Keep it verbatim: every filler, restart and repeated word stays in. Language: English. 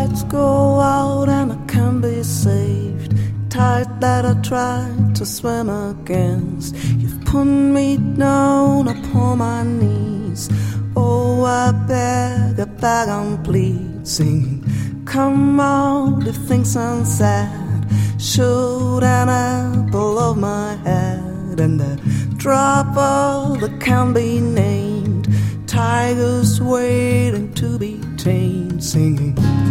tides go out and I can't be saved. Tide that I tried to swim against. You've put me down upon my knees. Oh, I beg, I beg and plead, singing, come out if things aren't sad. Shoot an apple of my head, and that drop of that can't be named. Tigers waiting to be tamed, singing.